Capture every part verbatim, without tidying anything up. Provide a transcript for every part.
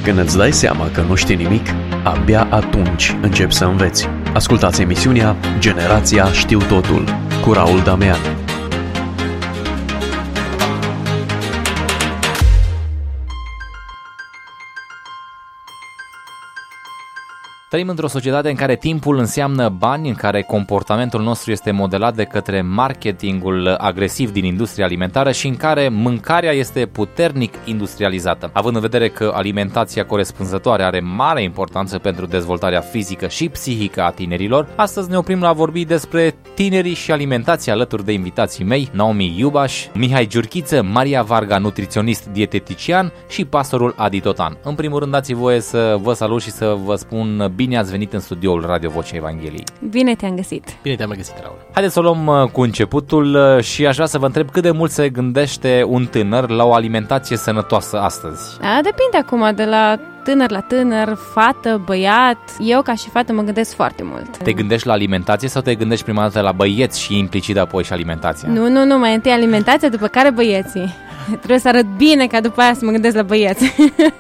Când îți dai seama că nu știi nimic, abia atunci începi să înveți. Ascultați emisiunea Generația Știu Totul cu Raul Damean. Trăim într-o societate în care timpul înseamnă bani, în care comportamentul nostru este modelat de către marketingul agresiv din industria alimentară și în care mâncarea este puternic industrializată. Având în vedere că alimentația corespunzătoare are mare importanță pentru dezvoltarea fizică și psihică a tinerilor, astăzi ne oprim la vorbi despre tinerii și alimentația alături de invitații mei, Naomi Iubaș, Mihai Giurchiță, Maria Varga, nutriționist dietetician și pastorul Adi Totan. În primul rând dați voie să vă salut și să vă spun bine ați venit în studioul Radio Vocea Evangheliei. Bine te-am găsit. Bine te-am găsit, Raul. Haideți să o luăm cu începutul și aș vrea să vă întreb cât de mult se gândește un tânăr la o alimentație sănătoasă astăzi. A, depinde acum de la tânăr la tânăr, fată, băiat. Eu ca și fată mă gândesc foarte mult. Te gândești la alimentație sau te gândești prima dată la băieți și implicit apoi și alimentația? Nu, nu, nu, mai întâi alimentația, după care băieții. Trebuie să arăt bine ca după aia să mă gândesc la băieți.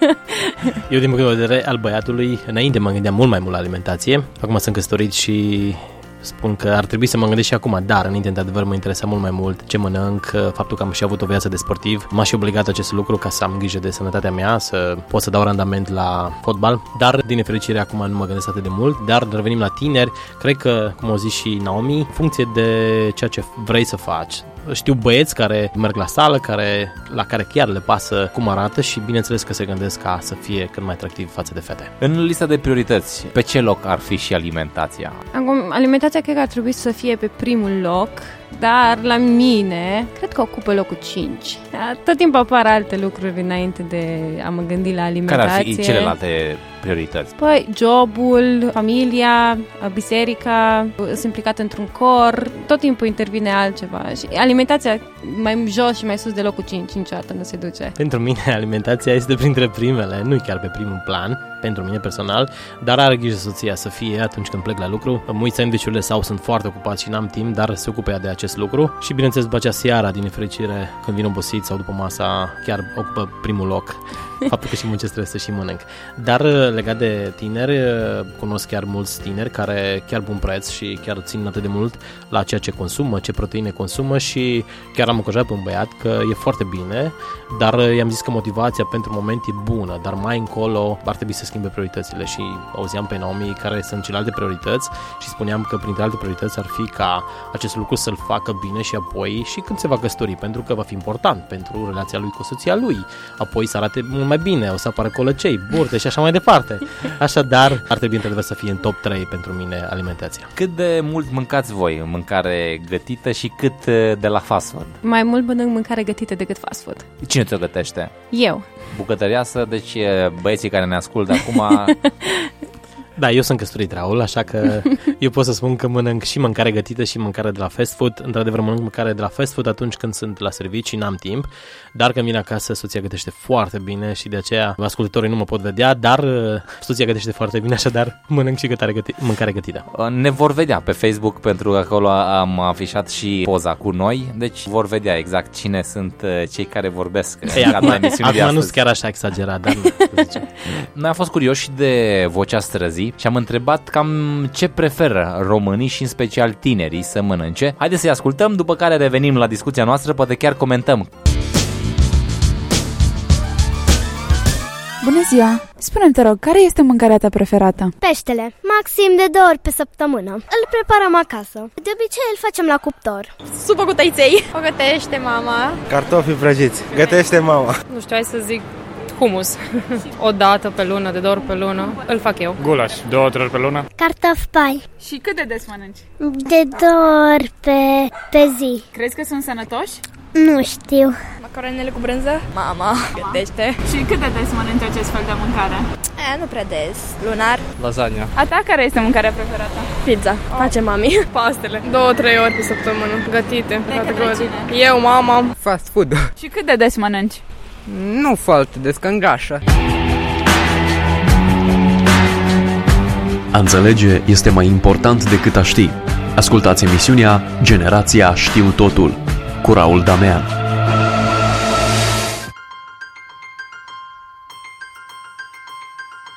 Eu, din punct de vedere al băiatului, înainte mă gândeam mult mai mult la alimentație. Acum sunt căsătorit și spun că ar trebui să mă gândesc și acum, dar înainte, într-adevăr, mă interesa mult mai mult ce mănânc, faptul că am și avut o viață de sportiv. M-a și obligat acest lucru ca să am grijă de sănătatea mea, să pot să dau randament la fotbal, dar din nefericire acum nu mă gândesc atât de mult. Dar revenim la tineri, cred că, cum au zis și Naomi, în funcție de ceea ce vrei să faci. Știu băieți care merg la sală, care, la care chiar le pasă cum arată și bineînțeles că se gândesc ca să fie cât mai atractiv față de fete. În lista de priorități, pe ce loc ar fi și alimentația? Acum, alimentația cred că ar trebui să fie pe primul loc, dar la mine cred că ocupă locul cinci. Tot timpul apar alte lucruri înainte de a mă gândi la alimentație. Care ar fi celelalte priorități? Păi, jobul, familia, biserica, sunt implicat într-un cor, tot timpul intervine altceva. Și alimentația mai jos și mai sus de locul cinci, niciodată nu se duce. Pentru mine alimentația este printre primele, nu chiar pe primul plan, pentru mine personal, dar are grijă soția să fie atunci când plec la lucru. Îmi uit sandwich-urile sau sunt foarte ocupat și n-am timp, dar se ocupe ea de acest lucru. Și bineînțeles după aceea seara, din nefericire, când vin obosit sau după masa, chiar ocupă primul loc. Faptul că și muncesc trebuie să și mănânc. Dar legat de tineri, cunosc chiar mulți tineri care chiar pun preț și chiar țin atât de mult la ceea ce consumă, ce proteine consumă și chiar am încurajat pe un băiat că e foarte bine, dar i-am zis că motivația pentru moment e bună, dar mai încolo ar trebui să schimbe prioritățile și auzeam pe Naomi care sunt celelalte priorități și spuneam că printre alte priorități ar fi ca acest lucru să-l facă bine și apoi și când se va căsători, pentru că va fi important pentru relația lui cu soția lui, apoi să arate mult mai bine, o să apară colăcei, burte și așa mai departe. Așadar, ar trebui într-adevăr să fie în top trei pentru mine alimentația. Cât de mult mâncați voi mâncare gătită și cât de la fast food? Mai mult mănânc mâncare gătită decât fast food. Cine ți-o gătește? Eu. Bucătăreasă, deci băieții care ne ascultă acum... Da, eu sunt căsătorit, Raul, așa că eu pot să spun că mănânc și mâncare gătită și mâncare de la fast food. Într-adevăr, mănânc mâncare de la fast food atunci când sunt la servicii, n-am timp, dar când vin acasă, soția gătește foarte bine și de aceea ascultătorii nu mă pot vedea, dar soția gătește foarte bine, așadar mănânc și găti- mâncare gătită. Ne vor vedea pe Facebook, pentru că acolo am afișat și poza cu noi, deci vor vedea exact cine sunt cei care vorbesc. Ei, acum acum nu sunt chiar așa exagerat, dar nu. Noi am fost curioși de vocea străzii și am întrebat cam ce preferă românii și în special tinerii să mănânce. Haideți să-i ascultăm, după care revenim la discuția noastră, poate chiar comentăm. Bună ziua! Spune-mi, te rog, care este mâncarea ta preferată? Peștele, maxim de două ori pe săptămână. Îl preparăm acasă. De obicei îl facem la cuptor. Supă cu tăiței. O gătește mama. Cartofi prăjiți. Gătește mama. Nu știu, hai să zic humus. O dată pe lună, de două ori pe lună, îl fac eu. Gulaș, două, trei ori pe lună. Cartofi pai. Și cât de des mănânci? De două ori pe, pe zi. Crezi că sunt sănătoși? Nu știu. Macaronele cu brânză? Mama gătește. Și cât de des mănânci acest fel de mâncare? E, nu prea des. Lunar. Lasagna. A ta care este mâncarea preferată? Pizza. Oh. Face mami. Pastele. Două, trei ori pe săptămână. Gătite. De către cine? Eu, mama. Fast food. Și cât de des mănânci? Nu foarte des, că îngrașă. A înțelege este mai important decât a ști. Ascultați emisiunea Generația Știu Totul cu Raul Damean.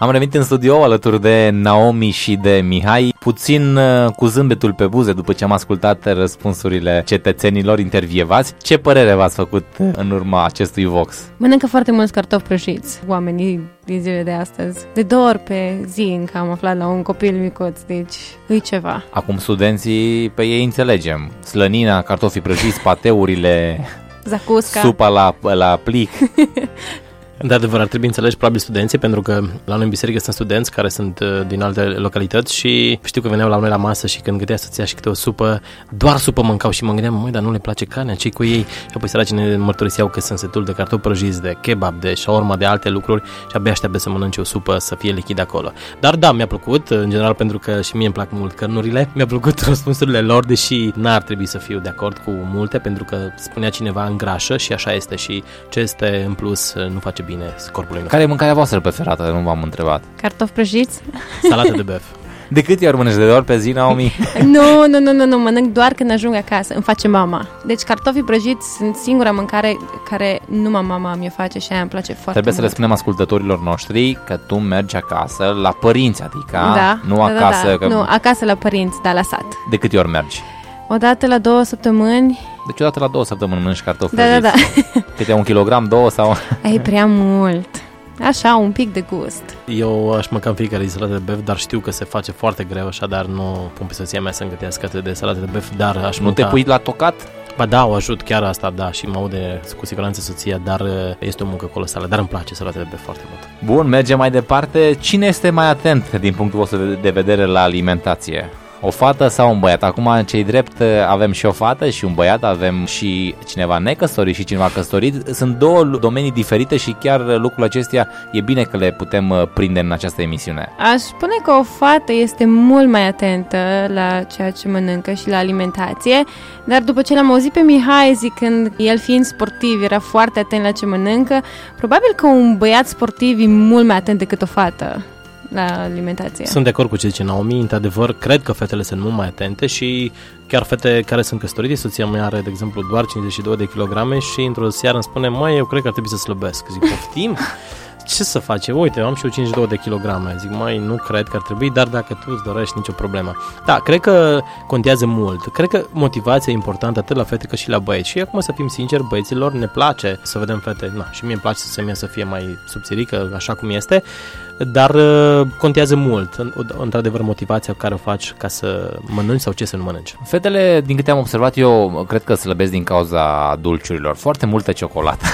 Am revenit în studio alături de Naomi și de Mihai, puțin cu zâmbetul pe buze după ce am ascultat răspunsurile cetățenilor intervievați. Ce părere v-ați făcut în urma acestui Vox? Mănâncă foarte mulți cartofi prăjiți oamenii din zilele de astăzi. De două ori pe zi încă am aflat la un copil micuț, deci e ceva. Acum studenții, pe ei înțelegem. Slănina, cartofii prăjiți, pateurile, zacusca, supa la, la plic. Într-adevăr, ar trebui înțelegi probabil studenții, pentru că la noi în biserică sunt studenți care sunt uh, din alte localități și știu că veneau la noi la masă și când gătea soția și câte o supă, doar supă mâncau și mă gândeam, măi, dar nu le place carnea, ce-i cu ei? Și apoi săracii ne mărturiseau că sunt setul de cartofi prăjiți, de kebab, de shawarma, de alte lucruri și abia așteaptă să mănânce o supă, să fie lichid acolo. Dar da, mi-a plăcut, în general, pentru că și mie îmi plac mult cărnurile, mi-a plăcut răspunsurile lor, deși n-ar trebui să fiu de acord cu multe, pentru că spunea cineva îngrașă și așa este și ce este în plus nu face bine corpului nostru. Care e mâncarea voastră preferată? Nu v-am întrebat. Cartofi prăjiți? Salată de băf. De câte ori mănânci? De două ori pe zi, Naomi? Nu, nu, nu, nu, nu, mănânc doar când ajung acasă. Îmi face mama. Deci cartofii prăjiți sunt singura mâncare care numai mama mi-o face și aia îmi place foarte Trebuie mult. să le spunem ascultătorilor noștri că tu mergi acasă la părinți, adică da, nu da, acasă. Da, da. Că... Nu, acasă la părinți, da, la sat. De câte ori mergi? O dată la două săptămâni. Deci o dată la două săptămâni mănânci cartofi da, prăjiți. Da, da. Câte un kilogram, două sau... E prea mult. Așa, un pic de gust. Eu aș mânca în fiecare zi salată de băf, dar știu că se face foarte greu, așadar nu pun pe soția mea să îngătească atât de salată de băf, dar aș Nu mânca... te pui la tocat? Ba da, o ajut, chiar asta, da, și mă aude cu siguranță soția, dar este o muncă colosală, dar îmi place salată de băf foarte mult. Bun, mergem mai departe. Cine este mai atent din punctul vostru de vedere la alimentație? O fată sau un băiat? Acum, cei drept, avem și o fată și un băiat, avem și cineva necăsătorit și cineva căsătorit. Sunt două domenii diferite și chiar lucrul acestea e bine că le putem prinde în această emisiune. Aș spune că o fată este mult mai atentă la ceea ce mănâncă și la alimentație, dar după ce l-am auzit pe Mihai zicând, el fiind sportiv, era foarte atent la ce mănâncă, probabil că un băiat sportiv e mult mai atent decât o fată la alimentație. Sunt de acord cu ce zice Naomi, într-adevăr, cred că fetele sunt mult mai atente și chiar fete care sunt căsătorite, soția mea are, de exemplu, doar cincizeci și două de kilograme și într-o seară îmi spune, măi, eu cred că ar trebui să slăbesc. Zic, poftim? Ce să face? Uite, am și eu cincizeci și două de kilograme. Zic, mai nu cred că ar trebui, dar dacă tu îți dorești, nicio problemă. Da, cred că contează mult. Cred că motivația e importantă atât la fete cât și la băieți. Și acum, să fim sinceri, băieților ne place să vedem fete. Na, și mie îmi place să se mie să fie mai subțirică, așa cum este, dar uh, contează mult, într-adevăr, motivația care o faci ca să mănânci sau ce să nu mănânci. Fetele, din câte am observat eu, cred că slăbesc din cauza dulciurilor. Foarte multă ciocolată.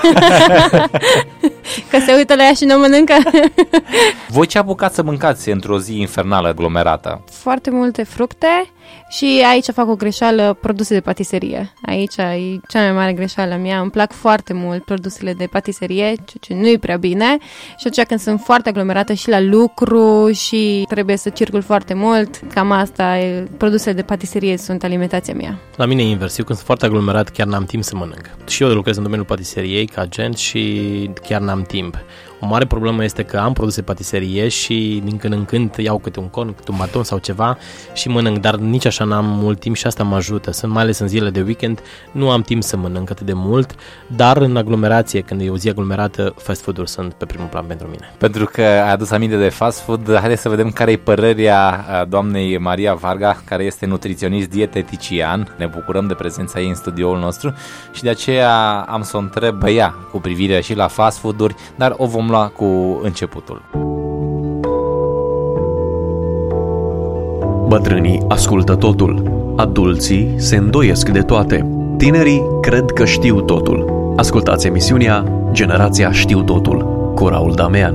Că se uită la ea și nu mănâncă. Voi ce apucați să mâncați într-o zi infernală, aglomerată? Foarte multe fructe și aici fac o greșeală, produse de patiserie. Aici e cea mai mare greșeală mea. Îmi plac foarte mult produsele de patiserie, ceea ce nu e prea bine. Și atunci când sunt foarte aglomerată și la lucru și trebuie să circul foarte mult, cam asta, produsele de patiserie sunt alimentația mea. La mine e invers. Eu când sunt foarte aglomerat chiar n-am timp să mănânc. Și eu lucrez în domeniul patiseriei ca agent și chiar n-am timp. O mare problemă este că am produse patiserie și din când în când iau câte un con, câte un baton sau ceva și mănânc, dar nici așa n-am mult timp și asta mă ajută. Sunt mai ales în zilele de weekend, nu am timp să mănânc atât de mult, dar în aglomerație, când e o zi aglomerată, fast food-uri sunt pe primul plan pentru mine. Pentru că ai adus aminte de fast food, haideți să vedem care e părerea doamnei Maria Varga, care este nutriționist dietetician. Ne bucurăm de prezența ei în studioul nostru și de aceea am să o întreb ea cu privire și la fast food-uri, dar o vom lua cu începutul. Bătrânii ascultă totul, adulții se îndoiesc de toate, tinerii cred că știu totul. Ascultați emisiunea Generația Știu Totul cu Raul Damean.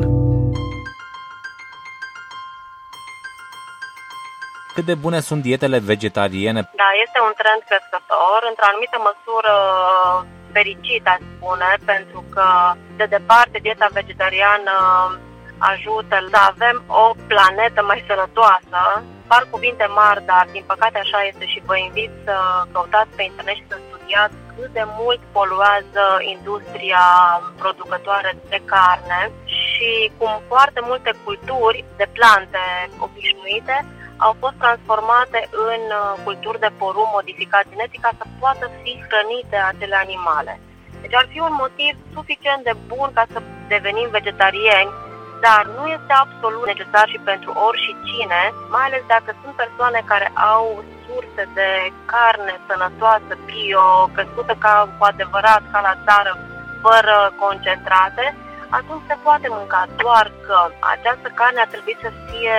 Cât de bune sunt dietele vegetariene? Da, este un trend crescător, într-o anumită măsură fericit, aș spune, pentru că, de departe, dieta vegetariană ajută să avem o planetă mai sănătoasă. Par cuvinte mari, dar din păcate așa este și vă invit să căutați pe internet și să studiați cât de mult poluează industria producătoare de carne și cum foarte multe culturi de plante obișnuite au fost transformate în culturi de porumb modificat genetic ca să poată fi hrănite acele animale. Deci ar fi un motiv suficient de bun ca să devenim vegetarieni dar nu este absolut necesar și pentru oricine, mai ales dacă sunt persoane care au surse de carne sănătoasă, bio, crescută ca cu adevărat, ca la țară, fără concentrate, atunci se poate mânca, doar că această carne ar trebui să fie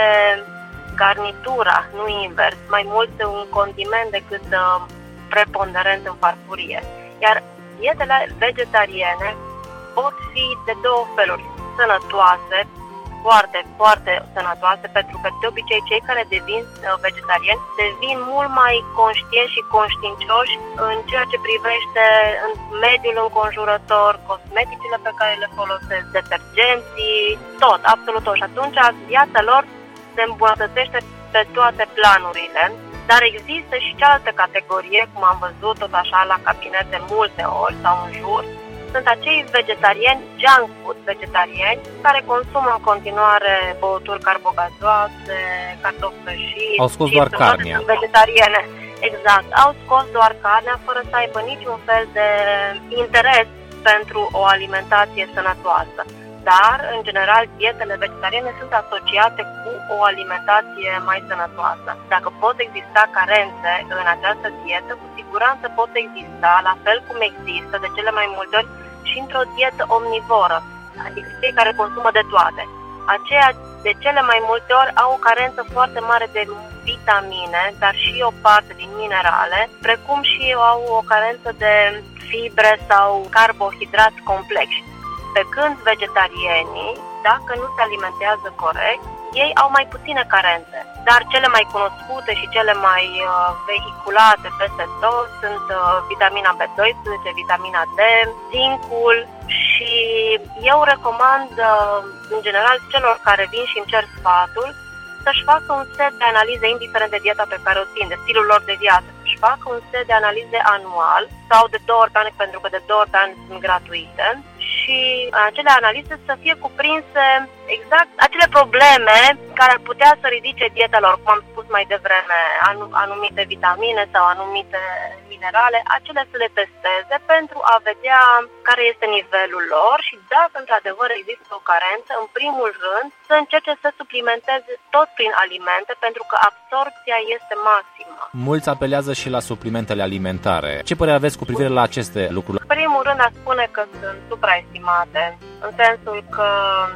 garnitura, nu invers, mai mult un condiment decât uh, preponderent în farfurie. Iar dietele vegetariene pot fi de două feluri, sănătoase, foarte, foarte sănătoase, pentru că de obicei cei care devin vegetariani devin mult mai conștienți și conștiincioși în ceea ce privește în mediul înconjurător, cosmeticile pe care le folosesc, detergenții, tot, absolut tot. Și atunci viața lor se îmbunătățește pe toate planurile, dar există și cealaltă categorie, cum am văzut tot așa la cabinete multe ori sau în jur, sunt acei vegetariani, junk food vegetariani, care consumă în continuare băuturi carbogazoase, cartofi prăjiți. Au scos doar carnea. Vegetariene. Exact. Au scos doar carnea fără să aibă niciun fel de interes pentru o alimentație sănătoasă. Dar, în general, dietele vegetariene sunt asociate cu o alimentație mai sănătoasă. Dacă pot exista carențe în această dietă, cu siguranță pot exista, la fel cum există de cele mai multe ori și într-o dietă omnivoră, adică cei care consumă de toate. Aceia de cele mai multe ori au o carență foarte mare de vitamine, dar și o parte din minerale, precum și au o carență de fibre sau carbohidrați complexi. Pe când vegetarienii, dacă nu se alimentează corect, ei au mai puține carențe. Dar cele mai cunoscute și cele mai uh, vehiculate peste tot sunt uh, vitamina B doisprezece, vitamina D, zincul și eu recomand uh, în general celor care vin și îmi cer sfatul să-și facă un set de analize, indiferent de dieta pe care o țin, de stilul lor de viață, să-și facă un set de analize anual sau de două ori pe an, pentru că de două ori pe an sunt gratuite, și acele analize să fie cuprinse exact acele probleme care ar putea să ridice dieta lor, cum am spus mai devreme, anumite vitamine sau anumite minerale, acele să le testeze pentru a vedea care este nivelul lor și dacă într-adevăr există o carență, în primul rând să încerce să suplimenteze tot prin alimente, pentru că absorpția este maximă. Mulți apelează și la suplimentele alimentare. Ce părere aveți cu privire la aceste lucruri? În primul rând aș spune că sunt supraestimate, în sensul că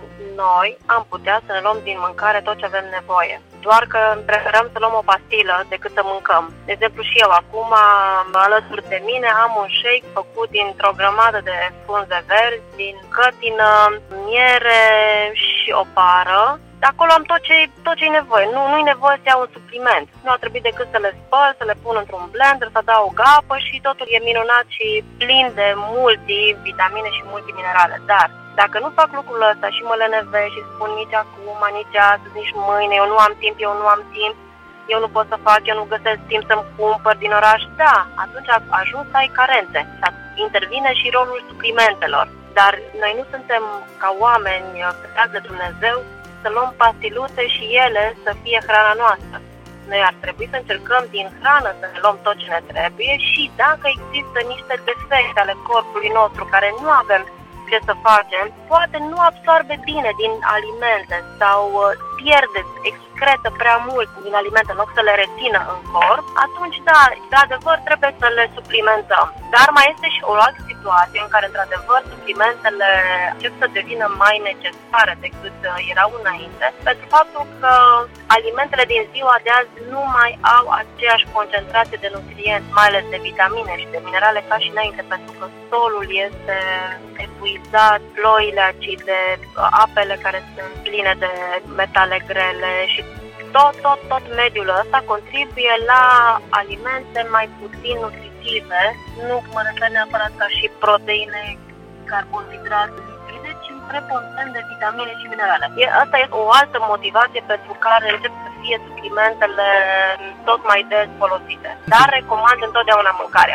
noi am putea să ne luăm din mâncare tot ce avem nevoie. Doar că preferăm să luăm o pastilă decât să mâncăm. De exemplu, și eu acum, alături de mine, am un shake făcut dintr-o grămadă de frunze verzi, din cătină, miere și o pară. Acolo am tot ce tot ce e nevoie. Nu, nu e nevoie să iau un supliment. Nu ar trebui decât să le spăl, să le pun într-un blender, să adaug apă și totul e minunat și plin de multivitamine și multiminerale. Dar dacă nu fac lucrul ăsta și mă lenevesc și spun nici acum, nici astăzi, nici mâine, eu nu am timp, eu nu am timp, eu nu pot să fac, eu nu găsesc timp să-mi cumpăr din oraș, da, atunci ajung să ai carențe. Intervine și rolul suplimentelor. Dar noi nu suntem ca oameni creați de Dumnezeu să luăm pastiluțe și ele să fie hrana noastră. Noi ar trebui să încercăm din hrană să ne luăm tot ce ne trebuie și dacă există niște defecte ale corpului nostru care nu avem ce să facem, poate nu absorbe bine din alimente sau pierde, excretă prea mult din alimente în loc să le rețină în corp, atunci da, într-adevăr trebuie să le suplimentăm. Dar mai este și o altă situație în care într-adevăr suplimentele încep să devină mai necesare decât erau înainte, pentru faptul că alimentele din ziua de azi nu mai au aceeași concentrație de nutrienți, mai ales de vitamine și de minerale ca și înainte, pentru că solul este epuizat, ploile acide, apele care sunt pline de metale grele și tot, tot, tot mediul ăsta contribuie la alimente mai puțin nutritive, nu mă refer neapărat ca și proteine, carbohidrate, lipide, ci preponderent de vitamine și minerale. Asta este o altă motivație pentru care încep să fie suplimentele tot mai des folosite. Dar recomand întotdeauna mâncarea.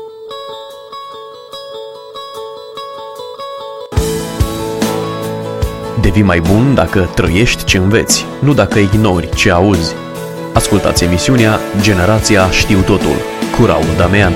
Devii mai bun dacă trăiești ce înveți, nu dacă ignori ce auzi. Ascultați emisiunea Generația Știu Totul cu Raul Damean.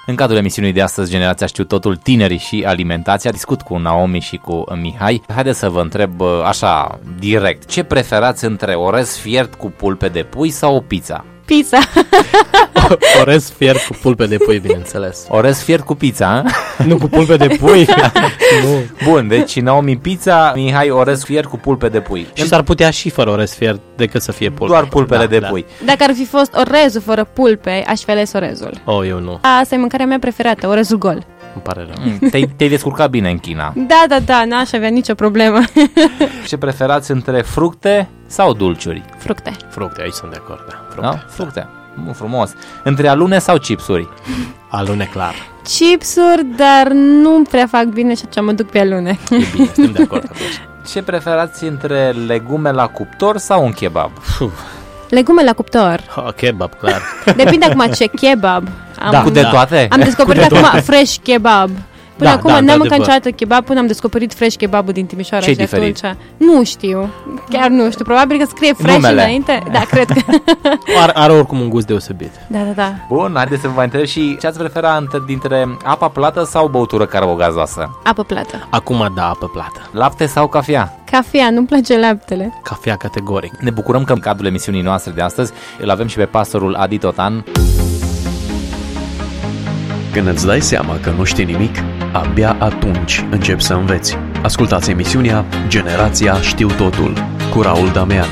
În cadrul emisiunii de astăzi, Generația Știu Totul, tinerii și alimentația, discut cu Naomi și cu Mihai. Haideți să vă întreb așa, direct, ce preferați între orez fiert cu pulpe de pui sau o pizza? Pizza. Orez fiert cu pulpe de pui, bineînțeles. Orez fiert cu pizza, nu cu pulpe de pui. Nu. Bun, deci Naomi pizza, Mihai orez fiert cu pulpe de pui. Și s-ar putea și fără orez fiert decât să fie pulpe. Doar pulpele da, de da. pui. Dacă ar fi fost orezul fără pulpe, aș fi ales orezul. Oh, eu nu. Asta e mâncarea mea preferată, orezul gol. Îmi pare rău. Mm, te-ai, te-ai descurcat bine în China. Da, da, da, n-aș avea nicio problemă. Ce preferați între fructe sau dulciuri? Fructe. Fructe, aici sunt de acord, da. Fructe. Da? Fructe. Bun, frumos. Între alune sau chipsuri? Alune, clar. Chipsuri, dar nu prea fac bine și atunci mă duc pe alune. E bine, suntem de acord atunci. Ce preferați între legume la cuptor sau un kebab? Legume la cuptor. Oh, kebab, clar. Depinde acum ce kebab. Am, da, cu de toate? Am descoperit de acum toate. fresh kebab. Până Da, acum da, n-am da, mâncat niciodată kebab până am descoperit fresh kebabul din Timișoara. Ce-i și de diferit? atunci, nu știu, chiar nu știu. Probabil că scrie fresh Numele. înainte. Da, cred că. Are, are oricum un gust deosebit. Da, da, da. Bun, haideți să vă mai întreb și ce ați prefera între, dintre apa plată sau băutură carbogazoasă? Apă plată. Acum da, apă plată. Lapte sau cafea? Cafea, nu-mi place laptele. Cafea categoric. Ne bucurăm că în cadrul emisiunii noastre de astăzi îl avem și pe pastorul Adi Totan. Când îți dai seama că nu știi nimic, abia atunci începi să înveți. Ascultați emisiunea Generația Știu Totul cu Raul Damean.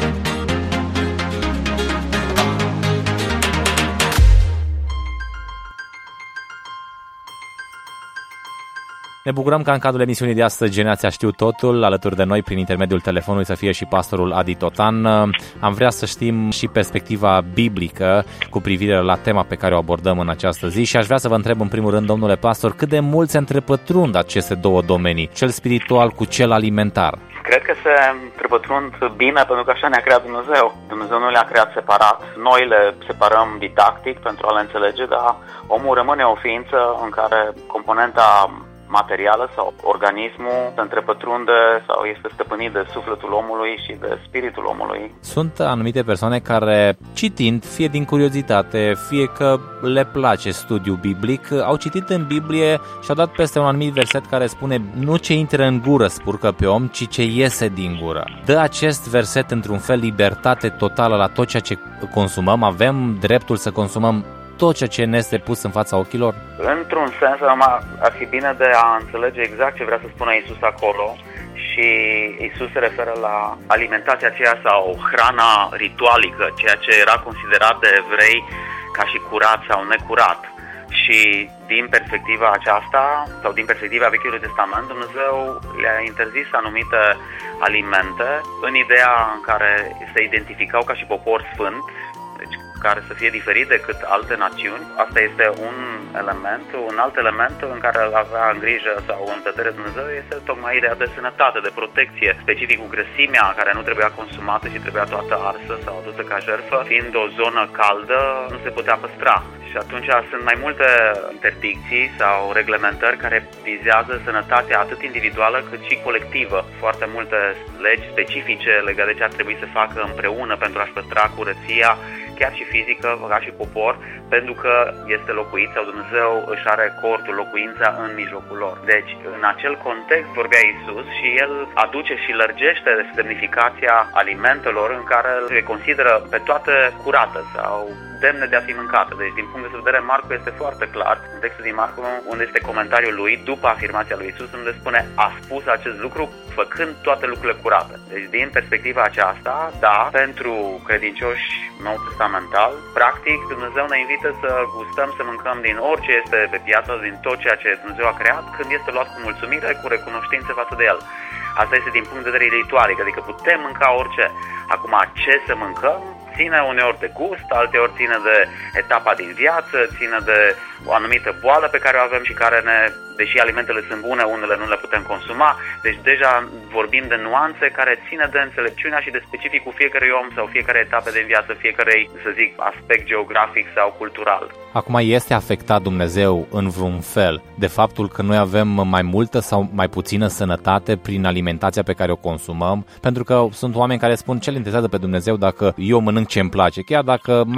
Ne bucurăm ca în cadrul emisiunii de astăzi Generația Știu Totul, alături de noi prin intermediul telefonului să fie și pastorul Adi Totan. Am vrea să știm și perspectiva biblică cu privire la tema pe care o abordăm în această zi și aș vrea să vă întreb în primul rând, domnule pastor, cât de mult se întrepătrund aceste două domenii, cel spiritual cu cel alimentar? Cred că se întrepătrund bine pentru că așa ne-a creat Dumnezeu. Dumnezeu nu le-a creat separat. Noi le separăm didactic pentru a le înțelege, dar omul rămâne o ființă în care componenta materială sau organismul se întrepătrunde sau este stăpânit de sufletul omului și de spiritul omului. Sunt anumite persoane care, citind, fie din curiozitate, fie că le place studiul biblic, au citit în Biblie și au dat peste un anumit verset care spune: nu ce intră în gură spurcă pe om, ci ce iese din gură. Dă acest verset într-un fel libertate totală la tot ceea ce consumăm? Avem dreptul să consumăm tot ceea ce ne este pus în fața ochilor? Într-un sens, ar fi bine de a înțelege exact ce vrea să spună Iisus acolo. Și Iisus se referă la alimentația aceea sau hrana ritualică, ceea ce era considerat de evrei ca și curat sau necurat. Și din perspectiva aceasta, sau din perspectiva Vechiului Testament, Dumnezeu le-a interzis anumite alimente în ideea în care se identificau ca și popor sfânt, deci care să fie diferit decât alte națiuni. Asta este un element. Un alt element în care avea în grijă sau în vedere Dumnezeu este tocmai ideea de sănătate, de protecție, specific cu grăsimea care nu trebuia consumată și trebuia toată arsă sau adusă ca jertfă. Fiind o zonă caldă, nu se putea păstra. Și atunci sunt mai multe interdicții sau reglementări care vizează sănătatea atât individuală cât și colectivă. Foarte multe legi specifice legate de ce ar trebui să facă împreună pentru a-și păstra curăția, chiar și fizică, ca și popor, pentru că este locuit sau Dumnezeu își are cortul, locuința în mijlocul lor. Deci, în acel context vorbea Iisus și El aduce și lărgește semnificația alimentelor în care le consideră pe toate curate sau demne de a fi mâncate. Deci, din punct de vedere, Marcu este foarte clar, în textul din Marcu, unde este comentariul lui, după afirmația lui Iisus, unde spune: a spus acest lucru făcând toate lucrurile curate. Deci, din perspectiva aceasta, da, pentru credincioși nou testamental, practic, Dumnezeu ne invită să gustăm, să mâncăm din orice este pe piață, din tot ceea ce Dumnezeu a creat, când este luat cu mulțumire, cu recunoștință față de El. Asta este din punct de vedere ritualic, adică putem mânca orice. Acum, ce să mâncăm ține uneori de gust, alteori ține de etapa din viață, ține de o anumită boală pe care o avem și care ne, deși alimentele sunt bune, unele nu le putem consuma. Deci deja vorbim de nuanțe care ține de înțelepciunea și de specificul fiecărui om sau fiecare etapă din viață, fiecarei, să zic, aspect geografic sau cultural. Acum, este afectat Dumnezeu în vreun fel de faptul că noi avem mai multă sau mai puțină sănătate prin alimentația pe care o consumăm? Pentru că sunt oameni care spun: ce îl interesează pe Dumnezeu dacă eu mănânc ce îmi place, chiar dacă mai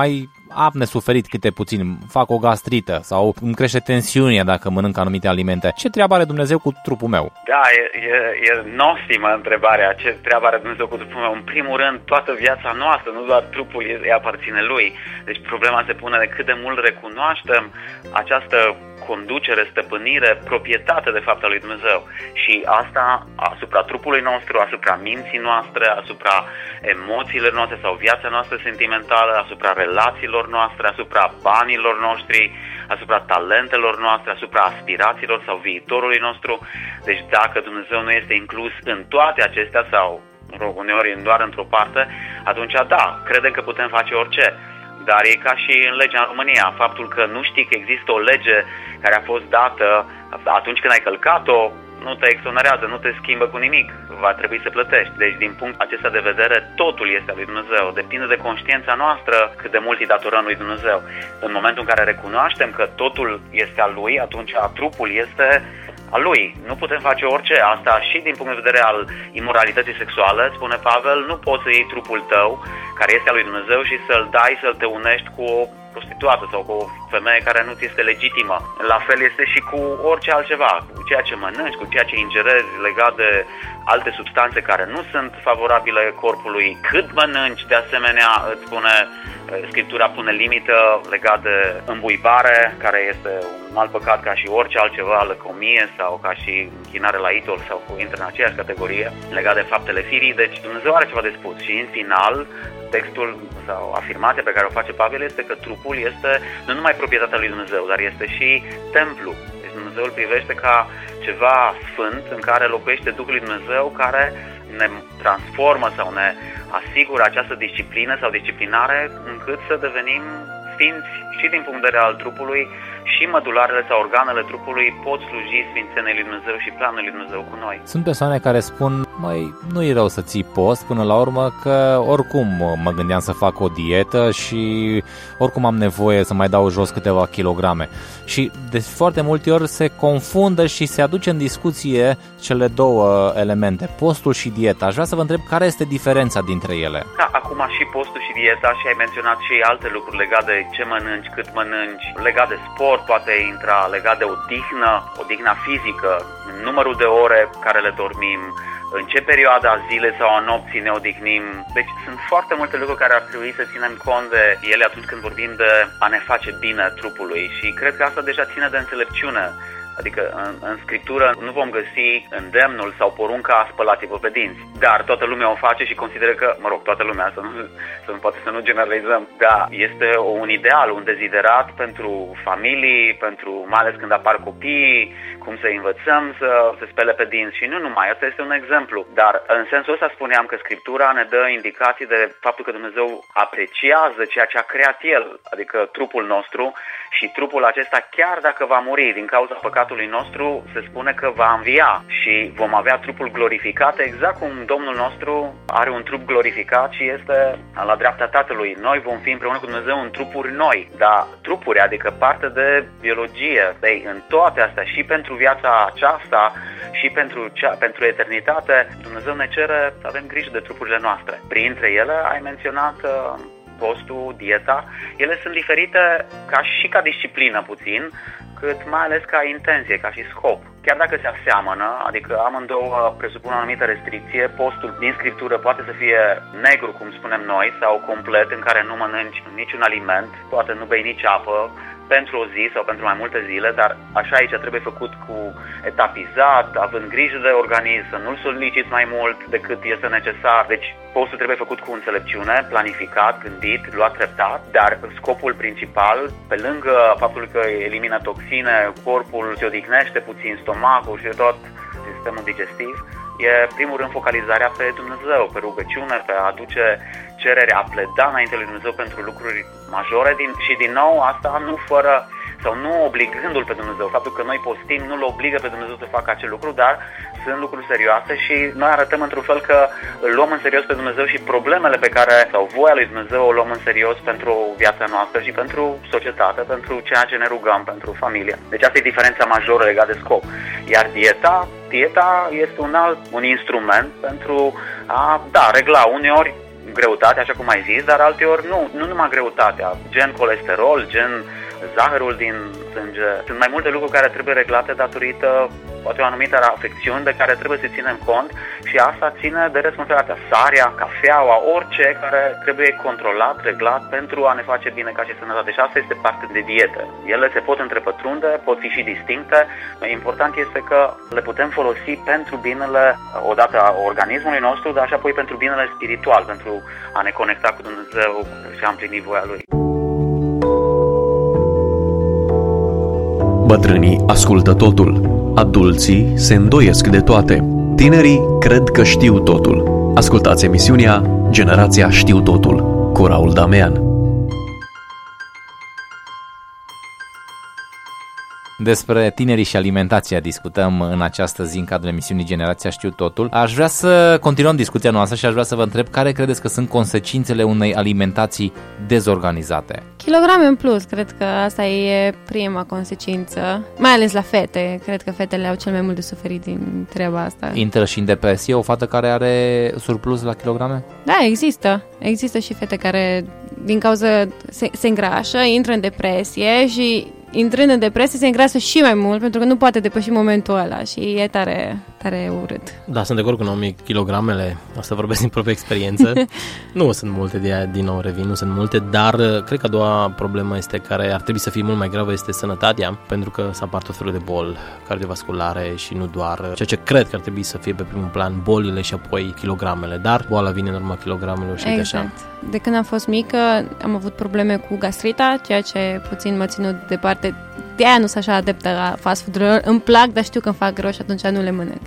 am nesuferit câte puțin, fac o gastrită sau îmi crește tensiunea dacă mănânc anumite alimente. Ce treabă are Dumnezeu cu trupul meu? Da, e, e, e nosimă întrebarea. Ce treabă are Dumnezeu cu trupul meu? În primul rând, toată viața noastră, nu doar trupul îi aparține Lui. Deci problema se pune de cât de mult recunoaștem această conducere, stăpânire, proprietate de fapt a lui Dumnezeu. Și asta asupra trupului nostru, asupra minții noastre, asupra emoțiilor noastre sau viața noastră sentimentală, asupra relațiilor noastre, asupra banilor noștri, asupra talentelor noastre, asupra aspirațiilor sau viitorului nostru. Deci dacă Dumnezeu nu este inclus în toate acestea sau uneori doar într-o parte, atunci da, credem că putem face orice. Dar e ca și în legea în România, faptul că nu știi că există o lege care a fost dată atunci când ai călcat-o, nu te exonerează, nu te schimbă cu nimic, va trebui să plătești. Deci din punctul acesta de vedere, totul este al lui Dumnezeu, depinde de conștiința noastră cât de mult îi datorăm lui Dumnezeu. În momentul în care recunoaștem că totul este al lui, atunci trupul este a lui. Nu putem face orice, asta și din punct de vedere al imoralității sexuale, spune Pavel, nu poți să iei trupul tău, care este al lui Dumnezeu, și să-l dai, să-l te unești cu o prostituată sau cu o femeie care nu ți este legitimă. La fel este și cu orice altceva, cu ceea ce mănânci, cu ceea ce ingerezi legat de alte substanțe care nu sunt favorabile corpului. Cât mănânci, de asemenea, îți spune, Scriptura pune limită legat de îmbuibare, care este un alt păcat ca și orice altceva, lăcomie sau ca și închinare la idol sau cu intră în aceeași categorie, legat de faptele firii. Deci Dumnezeu are ceva de spus și în final textul sau afirmația pe care o face Pavel este că trupul este nu numai proprietatea lui Dumnezeu, dar este și templu. Deci Dumnezeu îl privește ca ceva sfânt în care locuiește Duhul lui Dumnezeu, care ne transformă sau ne asigură această disciplină sau disciplinare încât să devenim sfinți și din punct de vedere al trupului, și mădularele sau organele trupului pot sluji sfințeniei lui Dumnezeu și planul lui Dumnezeu cu noi. Sunt persoane care spun, măi, nu-i rău să ții post până la urmă, că oricum mă gândeam să fac o dietă și oricum am nevoie să mai dau jos câteva kilograme. Și de foarte multe ori se confundă și se aduce în discuție cele două elemente, postul și dieta. Aș vrea să vă întreb care este diferența dintre ele. Da, acum și postul și dieta, și ai menționat și alte lucruri legate de ce mănânci, cât mănânci, legat de sport poate intra, legat de odihnă, odihna fizică, numărul de ore care le dormim, în ce perioada a zilei sau a nopții ne odihnim. Deci sunt foarte multe lucruri care ar trebui să ținem cont de ele atunci când vorbim de a ne face bine trupului, și cred că asta deja ține de înțelepciune. Adică în, în Scriptură nu vom găsi îndemnul sau porunca spălați-vă pe dinți. Dar toată lumea o face și consideră că, mă rog, toată lumea, să nu, să nu poate să nu generalizăm, dar este un ideal, un deziderat pentru familii, pentru mai ales când apar copii, cum să învățăm să se spele pe dinți, și nu numai, asta este un exemplu. Dar în sensul ăsta spuneam că Scriptura ne dă indicații de faptul că Dumnezeu apreciază ceea ce a creat El, adică trupul nostru, și trupul acesta, chiar dacă va muri din cauza păcatului nostru, se spune că va învia și vom avea trupul glorificat, exact cum Domnul nostru are un trup glorificat și este la dreapta Tatălui. Noi vom fi împreună cu Dumnezeu în trupuri noi, dar trupuri, adică parte de biologie. Ei, în toate astea, și pentru viața aceasta și pentru, cea, pentru eternitate, Dumnezeu ne cere să avem grijă de trupurile noastre. Printre ele ai menționat uh, postul, dieta. Ele sunt diferite ca și ca disciplină puțin, cât mai ales ca intenție, ca și scop. Chiar dacă se aseamănă, adică amândouă presupun o anumită restricție, postul din Scriptură poate să fie negru, cum spunem noi, sau complet, în care nu mănânci niciun aliment, poate nu bei nici apă, pentru o zi sau pentru mai multe zile, dar așa aici trebuie făcut cu etapizat, având grijă de organism, să nu-l soliciți mai mult decât este necesar. Deci postul trebuie făcut cu înțelepciune, planificat, gândit, luat treptat, dar scopul principal, pe lângă faptul că elimină toxine, corpul se odihnește puțin, stomacul și tot sistemul digestiv, e primul rând focalizarea pe Dumnezeu, pe rugăciune, pe a aduce cererea, a pleda înainte lui Dumnezeu pentru lucruri majore din, și din nou asta nu fără sau nu obligându-L pe Dumnezeu. Faptul că noi postim nu-L obligă pe Dumnezeu să facă acel lucru, dar sunt lucruri serioase și noi arătăm într-un fel că îl luăm în serios pe Dumnezeu și problemele pe care, sau voia lui Dumnezeu, o luăm în serios pentru viața noastră și pentru societate, pentru ceea ce ne rugăm, pentru familie. Deci asta e diferența majoră legată de scop. Iar dieta, dieta este un alt, un instrument pentru a, da, regla uneori. greutate, așa cum ai zis, dar alteori nu, nu numai greutatea, gen colesterol, gen zahărul din sânge. Sunt mai multe lucruri care trebuie reglate datorită poate o anumită afecțiuni de care trebuie să ținem cont și asta ține de responsabilitatea. Sarea, cafeaua, orice care trebuie controlat, reglat pentru a ne face bine ca și sănătate. Și asta este parte de dietă. Ele se pot întrepătrunde, pot fi și distincte. Important este că le putem folosi pentru binele, odată a organismului nostru, dar și apoi pentru binele spiritual, pentru a ne conecta cu Dumnezeu și a împlini voia Lui. Bătrânii ascultă totul, adulții se îndoiesc de toate, tinerii cred că știu totul. Ascultați emisiunea Generația Știu Totul cu Raul Damean. Despre tinerii și alimentația discutăm în această zi în cadrul emisiunii Generația Știu Totul. Aș vrea să continuăm discuția noastră și aș vrea să vă întreb care credeți că sunt consecințele unei alimentații dezorganizate? Kilograme în plus, cred că asta e prima consecință, mai ales la fete. Cred că fetele au cel mai mult de suferit din treaba asta. Intră și în depresie o fată care are surplus la kilograme? Da, există. Există și fete care din cauza se, se îngrașă, intră în depresie și intrând în depresie se îngrasă și mai mult pentru că nu poate depăși momentul ăla și e tare, tare urât. Da, sunt de acord cu Naomi, kilogramele, asta vorbesc din propria experiență. Nu sunt multe, de, din nou revin, nu sunt multe, dar cred că a doua problemă este care ar trebui să fie mult mai gravă este sănătatea, pentru că s-a apar tot felul de boli cardiovasculare și nu doar, ceea ce cred că ar trebui să fie pe primul plan bolile și apoi kilogramele, dar boala vine în urma kilogramelor și exact. așa. De când am fost mică am avut probleme cu gastrita, ceea ce puțin m-a ținut departe. De aia nu sunt așa adeptă la fast food-urilor. Îmi plac, dar știu că îmi fac rău și atunci nu le mănânc.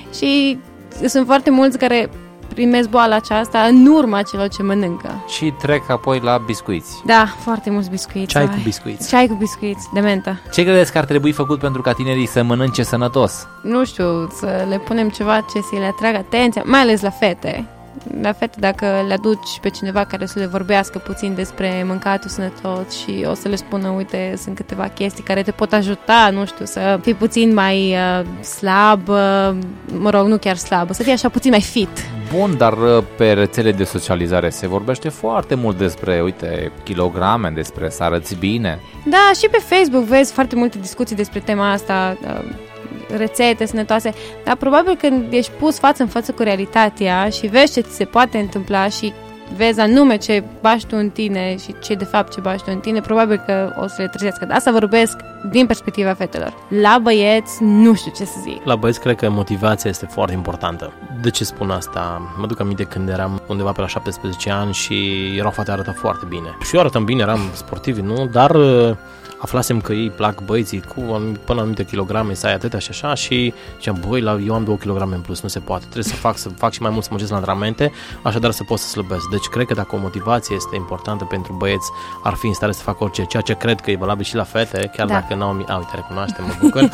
Și sunt foarte mulți care primesc boala aceasta în urma celor ce mănâncă. Și trec apoi la biscuiți. Da, foarte mulți biscuiți. Ceai cu biscuiți. Ceai cu biscuiți, de mentă. Ce credeți că ar trebui făcut pentru ca tinerii să mănânce sănătos? Nu știu, să le punem ceva ce să le atragă atenția, mai ales la fete. La fete, dacă le aduci pe cineva care să le vorbească puțin despre mâncatul sănătos și o să le spună, uite, sunt câteva chestii care te pot ajuta, nu știu, să fii puțin mai uh, slab, uh, mă rog, nu chiar slab, să fii așa puțin mai fit. Bun, dar pe rețele de socializare se vorbește foarte mult despre, uite, kilograme, despre să arăți bine. Da, și pe Facebook vezi foarte multe discuții despre tema asta, uh, rețete sănătoase, dar probabil când ești pus față în față cu realitatea și vezi ce ți se poate întâmpla și vezi anume ce bași tu în tine și ce de fapt ce bași tu în tine, probabil că o să le trezească. De asta vorbesc din perspectiva fetelor. La băieți nu știu ce să zic. La băieți cred că motivația este foarte importantă. De ce spun asta? Mă duc aminte când eram undeva pe la șaptesprezece ani și erau fete arăta foarte bine. Și eu arătam bine, eram sportivi, nu? Dar aflasem că ei plac băieții cu până anumite kilograme, să ai atâtea și așa și ziceam, băi, la, eu am două kilograme în plus, nu se poate. Trebuie să fac, să fac și mai mult, să mă la antrenamente, așadar să pot să slăbesc. Deci cred că dacă o motivație este importantă pentru băieți, ar fi în stare să facă orice, ceea ce cred că e valabil și la fete, chiar da. Dacă n-au... A, uite, recunoaște, mă bucur.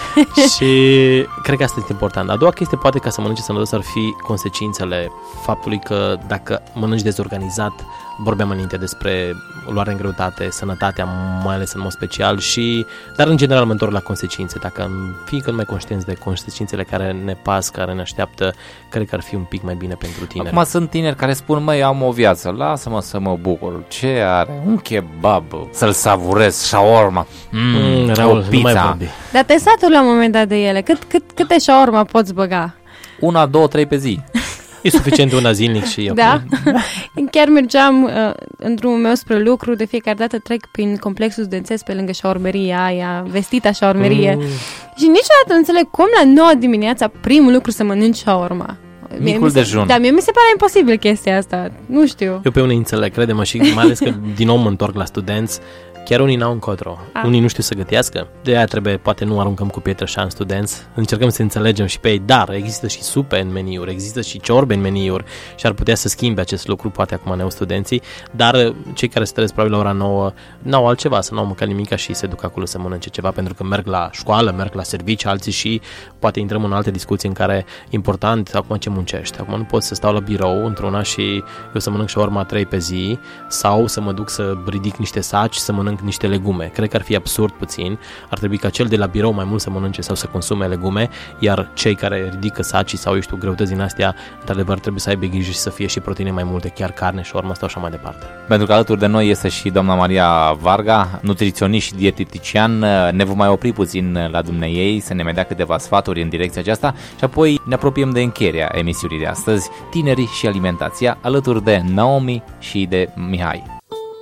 Și cred că asta este important. A doua chestie, poate ca să mănânci sănătos, ar fi consecințele faptului că dacă mănânci dezorganizat, vorbeam înainte despre luarea în greutate, sănătatea, mai ales în mod special, și, dar în general mă întorc la consecințe. Dacă fii cât mai conștienți de consecințele care ne pas, care ne așteaptă, cred că ar fi un pic mai bine pentru tineri. Acum sunt tineri care spun, măi, am o viață, lasă-mă să mă bucur. Ce are? Un kebab, să-l savurez, shawarma, mm, mm, Raul, o pizza. Dar te saturi la un moment dat de ele. Cât, cât, câte shawarma poți băga? Una, două, trei pe zi. E suficient una zilnic și eu. Da? Chiar mergeam uh, în drumul meu spre lucru, de fiecare dată trec prin complexul studențesc pe lângă șaormeria aia, vestita șaormerie. Mm. Și niciodată nu înțeleg cum la nouă dimineața primul lucru să mănânci șaorma. Micul dejun. Da, mie mi se pare imposibil chestia asta. Nu știu. Eu pe unii înțeleg, crede-mă, și mai ales că din nou mă întorc la studenți. Chiar unii n-au încotro. Ah. Unii nu știu să gătească. De aia trebuie, poate nu aruncăm cu pietre așa în studenți. Încercăm să înțelegem și pe ei. Dar există și supe în meniuri, există și ciorbe în meniuri și ar putea să schimbe acest lucru, poate acum ne-au studenții. Dar cei care se trezesc probabil la ora nouă n-au altceva, să n-au mâncat nimica și se duc acolo să mănânce ceva, pentru că merg la școală, merg la servicii, alții și poate intrăm în alte discuții în care important, acum ce muncești? Acum nu pot să stau la birou într-una și eu să mănânc shawarma trei pe zi sau să mă duc să ridic niște saci, să mănânc mănânc niște legume. Cred că ar fi absurd puțin. Ar trebui ca cel de la birou mai mult să mănânce sau să consume legume, iar cei care ridică sacii sau, eu știu, greutăți din astea, într-adevăr trebuie să aibă grijă și să fie și proteine mai multe, chiar carne, șaorma sau așa mai departe. Pentru că alături de noi este și doamna Maria Varga, nutriționist și dietetician. Ne vom mai opri puțin la dumneiei să ne mai dea câteva sfaturi în direcția aceasta și apoi ne apropiem de încheierea emisiunii de astăzi, Tinerii și alimentația, alături de Naomi și de Mihai.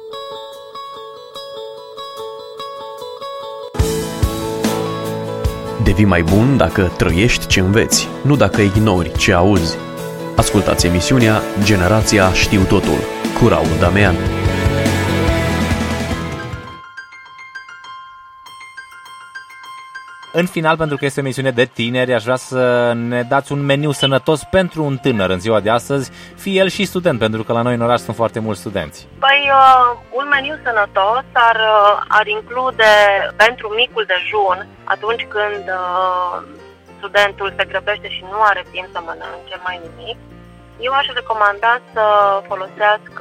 Devii mai bun dacă trăiești ce înveți, nu dacă ignori ce auzi. Ascultați emisiunea Generația Știu Totul cu Raul Damean. În final, pentru că este o emisiune de tineri, aș vrea să ne dați un meniu sănătos pentru un tânăr în ziua de astăzi, fie el și student, pentru că la noi în oraș sunt foarte mulți studenți. Păi, uh, un meniu sănătos ar, uh, ar include pentru micul dejun, atunci când uh, studentul se grăbește și nu are timp să mănânce mai nimic, eu aș recomanda să folosească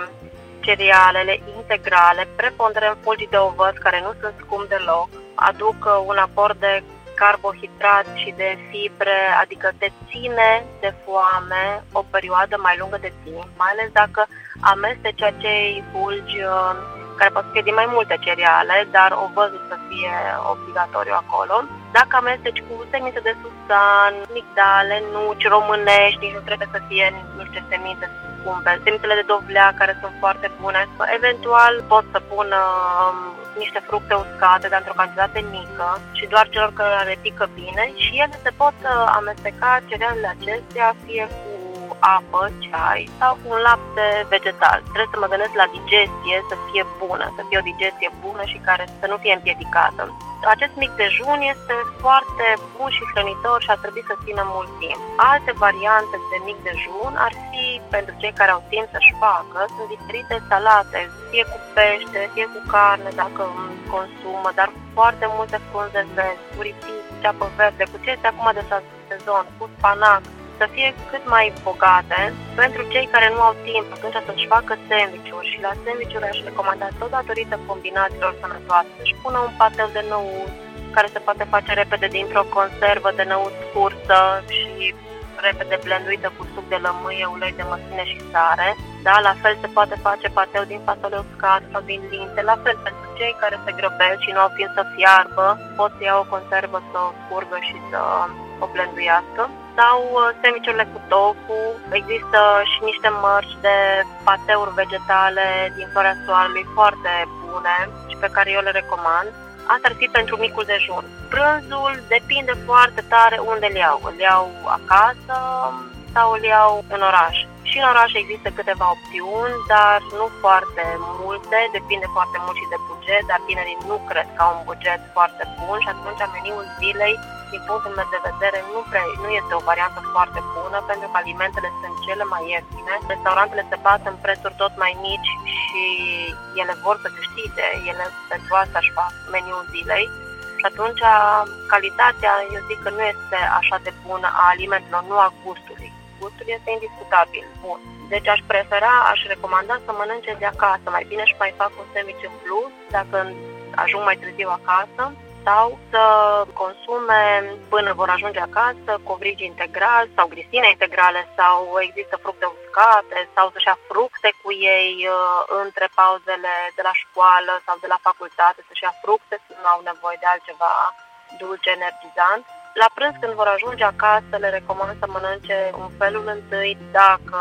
cerealele integrale, preponderent fulgi de ovăz, care nu sunt scumpi deloc, aduc un aport de carbohidrat și de fibre, adică te ține de foame o perioadă mai lungă de timp, mai ales dacă amesteci acei fulgi care pot fi din mai multe cereale, dar ovăzul să fie obligatoriu acolo. Dacă amesteci cu semințe de sustan, migdale, nuci românești, nici nu trebuie să fie niște semințe scumpe, semințele de dovlea care sunt foarte bune, eventual pot să pun uh, niște fructe uscate, dar într-o cantitate mică și doar celor care le pică bine, și ele se pot uh, amesteca cerealele acestea fie cu apă, ceai sau cu un lapte vegetal. Trebuie să mă gândesc la digestie, să fie bună, să fie o digestie bună și care să nu fie împiedicată. Acest mic dejun este foarte bun și hrănitor și ar trebui să țină mult timp. Alte variante de mic dejun ar fi, pentru cei care au timp să-și facă, sunt diferite salate, fie cu pește, fie cu carne, dacă consumă, dar foarte multe frunze verzi, cu ripici, ceapă verde, cu ce este acum de sezon, cu spanac, să fie cât mai bogate. Pentru cei care nu au timp, atunci să-și facă sandwich-uri, și la sandwich-uri aș recomanda, tot datorită combinațiilor sănătoase, să-și pună un patel de năut, care se poate face repede dintr-o conservă de năut scursă și repede blenduită cu suc de lămâie, ulei de măsline și sare. Da, la fel se poate face pateu din fasole uscate sau din linte. La fel, pentru cei care se grăbesc și nu au timp să fiarbă, pot să iau o conservă, să o scurgă și să o blenduiască. Sau sandwich-urile cu tofu. Există și niște mărci de pateuri vegetale din floarea soarelui foarte bune și pe care eu le recomand. Asta ar fi pentru micul dejun. Prânzul depinde foarte tare unde îl iau. Îl iau acasă sau îl iau în oraș. Și în oraș există câteva opțiuni, dar nu foarte multe, depinde foarte mult și de buget, dar tinerii nu cred că au un buget foarte bun și atunci meniul zilei, din punctul meu de vedere, nu, prea, nu este o variantă foarte bună, pentru că alimentele sunt cele mai ieftine, restaurantele se bat în prețuri tot mai mici și ele vor să câștige, ele pentru asta își fac meniul zilei. Și atunci calitatea, eu zic că nu este așa de bună a alimentelor, nu a gustului. Gustul este indiscutabil, bun. Deci aș prefera, aș recomanda să mănânce de acasă. Mai bine și mai fac un sandwich în plus, dacă ajung mai târziu acasă, sau să consume până vor ajunge acasă covrigi integrali sau grisine integrale, sau există fructe uscate, sau să-și ia fructe cu ei uh, între pauzele de la școală sau de la facultate, să-și ia fructe, să nu au nevoie de altceva dulce, energizant. La prânz, când vor ajunge acasă, le recomand să mănânce în felul întâi, dacă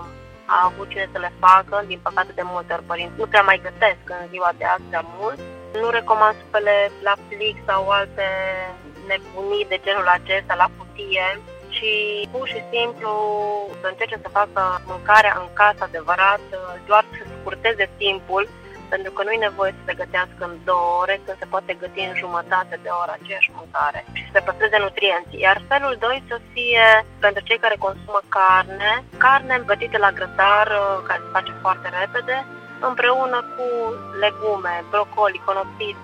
a avut cine să le facă. Din păcate, de multe ori părinți nu prea mai gătesc în ziua de azi prea mult. Nu recomand supele la plic sau alte nebunii de genul acesta, la cutie, și pur și simplu să încerce să facă mâncarea în casă adevărat, doar să scurteze timpul, pentru că nu e nevoie să se gătească în două ore, când se poate găti în jumătate de oră aceeași mâncare și să se păstreze nutrienții. Iar felul doi să fie pentru cei care consumă carne, carne gătite la grătar, care se face foarte repede, împreună cu legume, brocoli, conopid,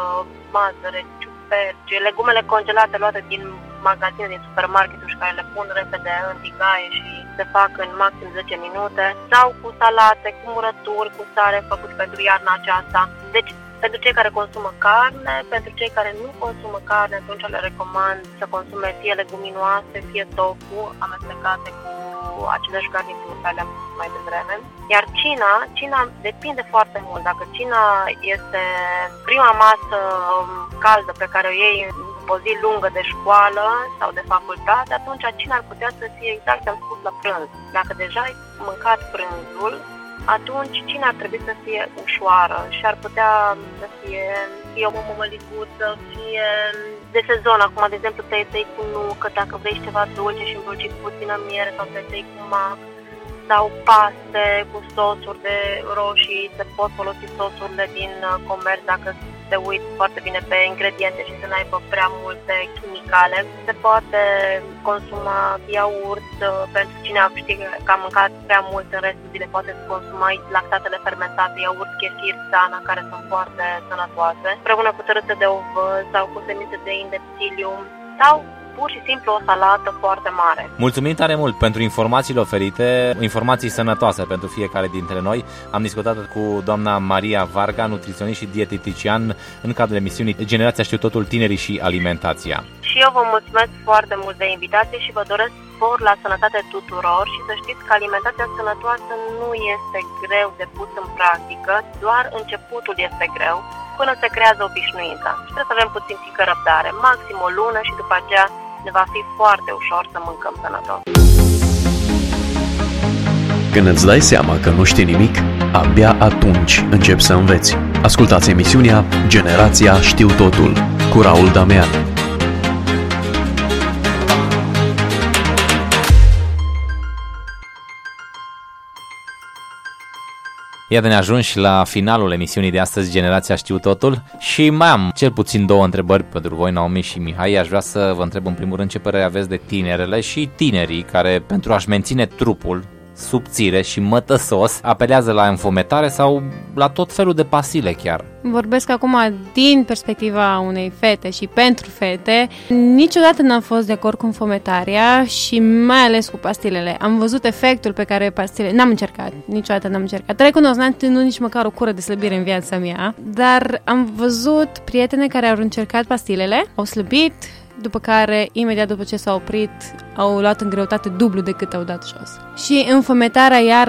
mazăre, ciuperci, legumele congelate luate din magazine, din supermarketuri și care le pun repede în tigaie și se fac în maxim zece minute, sau cu salate, cu murături, cu sare făcut pentru iarna aceasta. Deci Pentru cei care consumă carne, pentru cei care nu consumă carne, atunci le recomand să consume fie leguminoase, fie tofu, amestecate cu aceleași garnituri pe alea mai devreme. Iar cina, cina depinde foarte mult. Dacă cina este prima masă caldă pe care o iei o zi lungă de școală sau de facultate, atunci cina ar putea să fie exact ce am spus la prânz. Dacă deja ai mâncat prânzul, atunci cina ar trebui să fie ușoară și ar putea să fie, fie o mămăliguță, fie de sezon. Acum, de exemplu, tăi cu nucă, dacă vrei ceva dulce și îndulcit cu puțină miere, sau tăi cu mac, sau paste cu sosuri de roșii, se pot folosi sosurile din comerț dacă te uiți foarte bine pe ingrediente și să n-aibă prea multe chimicale. Se poate consuma iaurt, pentru cine știe că a mâncat prea mult în restul zilei, poate consuma lactatele fermentate, iaurt, chefir, țana, care sunt foarte sănătoase, împreună cu tărâță de ovăz sau cu semințe de indepsilium sau pur și simplu o salată foarte mare. Mulțumim tare mult pentru informațiile oferite, informații sănătoase pentru fiecare dintre noi. Am discutat cu doamna Maria Varga, nutriționist și dietetician, în cadrul emisiunii Generația Știu Totul, Tinerii și Alimentația. Și eu vă mulțumesc foarte mult de invitație și vă doresc spor la sănătate tuturor și să știți că alimentația sănătoasă nu este greu de pus în practică, doar începutul este greu, până se creează obișnuința. Și trebuie să avem puțin pică răbdare, maxim o lună și după aceea ne va fi foarte ușor să mâncăm sănătos. Când îți dai seama că nu știi nimic, abia atunci începi să înveți. Ascultați emisiunea Generația Știu Totul cu Raul Damean. Iată, ne ajungi la finalul emisiunii de astăzi, Generația Știu Totul, și mai am cel puțin două întrebări pentru voi, Naomi și Mihai. Aș vrea să vă întreb în primul rând ce părere aveți de tinerele și tinerii care, pentru a-și menține trupul subțire și mătăsos, apelează la înfometare sau la tot felul de pastile chiar. Vorbesc acum din perspectiva unei fete și pentru fete. Niciodată n-am fost de acord cu înfometarea și mai ales cu pastilele. Am văzut efectul pe care pastile... N-am încercat, niciodată n-am încercat. Recunosc, n-am ținut nici măcar o cură de slăbire în viața mea, dar am văzut prietene care au încercat pastilele, au slăbit, după care, imediat după ce s-au oprit, au luat în greutate dublu decât au dat jos. Și înfometarea iar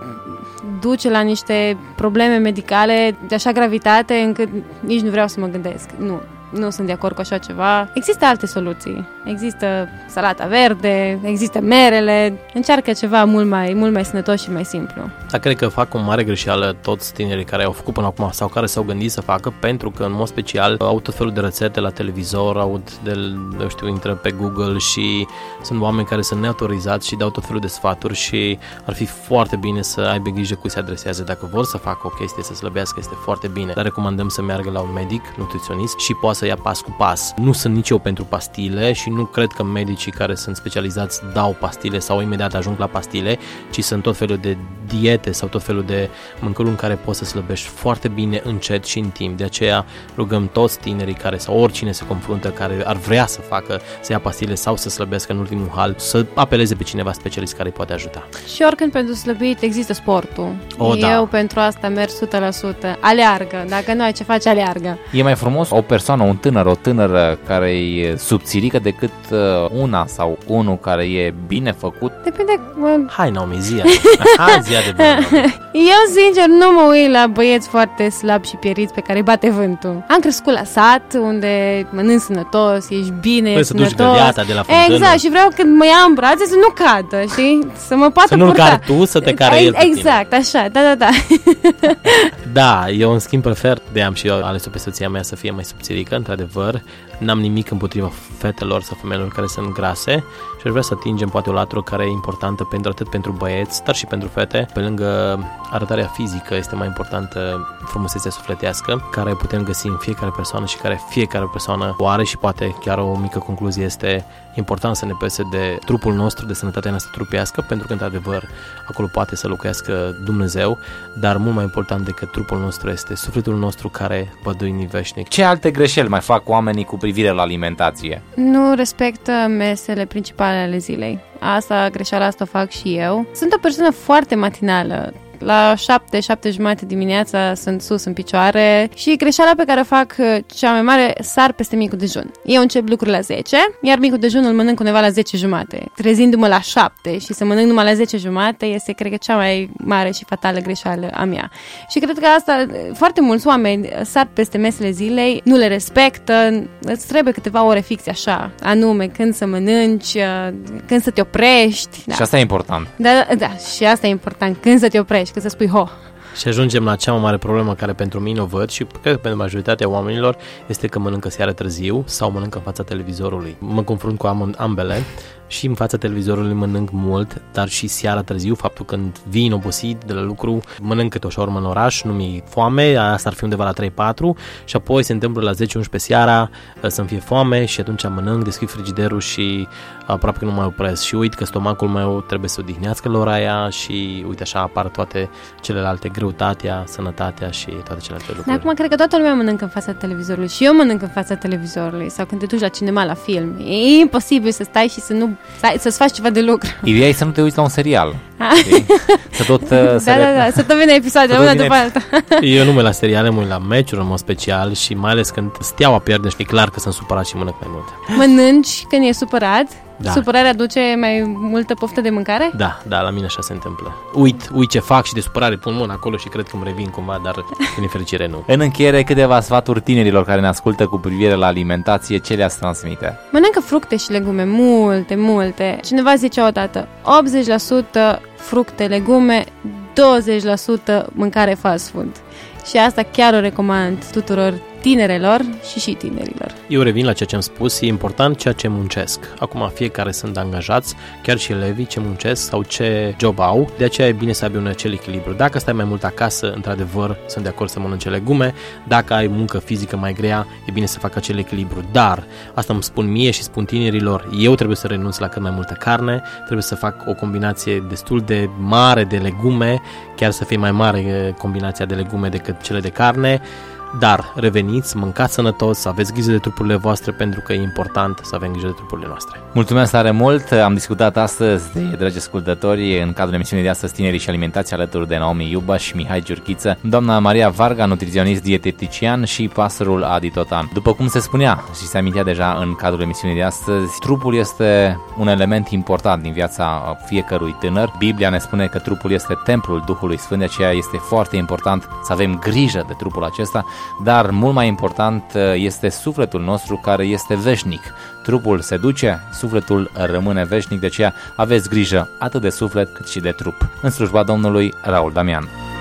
duce la niște probleme medicale de așa gravitate încât nici nu vreau să mă gândesc. Nu, nu sunt de acord cu așa ceva. Există alte soluții. Există salata verde, există merele. Încearcă ceva mult mai, mult mai sănătos și mai simplu. Dar cred că fac o mare greșeală toți tinerii care au făcut până acum sau care s-au gândit să facă, pentru că în mod special au tot felul de rețete la televizor, aud de, eu știu, intră pe Google și sunt oameni care sunt neautorizați și dau tot felul de sfaturi și ar fi foarte bine să aibă grijă cui se adresează. Dacă vor să facă o chestie, să slăbească, este foarte bine. Dar recomandăm să meargă la un medic, nutriționist și poate să ia pas cu pas. Nu sunt nici eu pentru pastile și nu cred că medicii care sunt specializați dau pastile sau imediat ajung la pastile, ci sunt tot felul de diete sau tot felul de mâncăruri în care poți să slăbești foarte bine, încet și în timp. De aceea rugăm toți tinerii care sau oricine se confruntă, care ar vrea să facă, să ia pastile sau să slăbească în ultimul hal, să apeleze pe cineva specialist care îi poate ajuta. Și oricând pentru slăbit există sportul. O, Eu da. pentru asta merg o sută la sută. Aleargă. Dacă nu ai ce face, aleargă. E mai frumos o persoană, un tânăr, o tânără care e subțirică decât una sau unul care e bine făcut? Depinde. Hai, Naomi, zi. Hai, zi de bine. Eu, sincer, nu mă uit la băieți foarte slabi și pieriți pe care îi bate vântul. Am crescut la sat, unde mănânci sănătos, ești bine, Vrei sănătos. Să duci găleata de la fântână. Exact, și vreau când mă ia în brațe să nu cadă, știi? Să mă poată să nu-l purta. cari tu, să te care el pe Exact, tine. așa, da, da, da. Da, eu în schimb prefer, de am și eu ales-o pe soția mea să fie mai subțirică, într-adevăr. N-am nimic împotriva fetelor sau femeilor care sunt grase și aș vrea să atingem poate o latură care e importantă pentru atât pentru băieți, dar și pentru fete. Pe lângă arătarea fizică este mai importantă frumusețea sufletească, care putem găsi în fiecare persoană și care fiecare persoană o are și poate chiar o mică concluzie este important să ne pese de trupul nostru, de sănătatea noastră trupească, pentru că într-adevăr acolo poate să locuiască Dumnezeu, dar mult mai important decât trupul nostru este sufletul nostru care văduini veșnic. Ce alte greșeli mai fac oamenii cu privire la alimentație? Nu respectă mesele principale ale zilei. Asta, greșeala asta fac și eu. Sunt o persoană foarte matinală. la șapte, șapte jumate dimineața sunt sus în picioare și greșeala pe care o fac cea mai mare, sar peste micul dejun. Eu încep lucrurile la zece, iar micul dejun îl mănânc undeva la zece jumate. Trezindu-mă la șapte și să mănânc numai la zece jumate este, cred că, cea mai mare și fatală greșeală a mea. Și cred că asta, foarte mulți oameni sar peste mesele zilei, nu le respectă, îți trebuie câteva ore fixe așa, anume când să mănânci, când să te oprești. Da. Și asta e important. Da, da, și asta e important, când să te oprești, când să spui ho. Și ajungem la cea mai mare problemă care pentru mine o văd și cred că pentru majoritatea oamenilor este că mănâncă seara târziu sau mănâncă în fața televizorului. Mă confrunt cu ambele și în fața televizorului mănânc mult, dar și seara târziu, faptul când vin obosit de la lucru, mănânc câte o șaurmă în oraș, nu mi-e foame, asta ar fi undeva la trei patru și apoi se întâmplă la zece unsprezece seara să-mi fie foame și atunci mănânc, deschid frigiderul și aproape că nu mai opresc și uit că stomacul meu trebuie să odihnească la ora aia și uite așa apar toate celelalte, greutatea, sănătatea și toate celelalte lucruri. Dar acum cred că toată lumea mănâncă în fața televizorului și eu mănânc în fața televizorului sau când te duci la cinema, la film. E imposibil să stai și să nu să-ți faci ceva de lucru. Ideea e să nu te uiți la un serial. Să tot uh, da, să da, da, să tot vine episoadele una după alta. Eu nu mă la seriale, mă la meciuri în mod special și mai ales când Steaua pierde și e clar că sunt supărat și mănânc mai mult. Mănânci când e supărat? Da. Supărarea aduce mai multă poftă de mâncare? Da, da, la mine așa se întâmplă. Uit, uit ce fac și de supărare pun mâna acolo și cred că îmi revin cumva, dar din nefericire nu. În încheiere, câteva sfaturi tinerilor care ne ascultă cu privire la alimentație, ce le-ați transmite? Mănâncă fructe și legume, multe, multe. Cineva zicea odată, optzeci la sută fructe, legume, douăzeci la sută mâncare fast food. Și asta chiar o recomand tuturor tinerelor și și tinerilor. Eu revin la ceea ce am spus, e important ceea ce muncesc. Acum fiecare sunt angajați, chiar și elevii ce muncesc sau ce job au, de aceea e bine să ai un acel echilibru. Dacă stai mai mult acasă, într-adevăr, sunt de acord să mănânce legume, dacă ai muncă fizică mai grea, e bine să fac acel echilibru, dar asta îmi spun mie și spun tinerilor, eu trebuie să renunț la cât mai multă carne, trebuie să fac o combinație destul de mare de legume, chiar să fie mai mare combinația de legume decât cele de carne. Dar reveniți, mâncați sănătos, să aveți grijă de trupurile voastre pentru că e important să avem grijă de trupurile noastre. Mulțumesc tare mult! Am discutat astăzi, de, dragi ascultători, în cadrul emisiunii de astăzi Tinerii și Alimentație alături de Naomi Iuba și Mihai Giurchiță, doamna Maria Varga, nutriționist dietetician și pastorul Adi Totan. După cum se spunea și se amintea deja în cadrul emisiunii de astăzi, trupul este un element important din viața fiecărui tânăr. Biblia ne spune că trupul este templul Duhului Sfânt, de aceea este foarte important să avem grijă de trupul acesta. Dar mult mai important este sufletul nostru care este veșnic. Trupul se duce, sufletul rămâne veșnic, de aceea aveți grijă atât de suflet cât și de trup. În slujba Domnului, Raul Damian.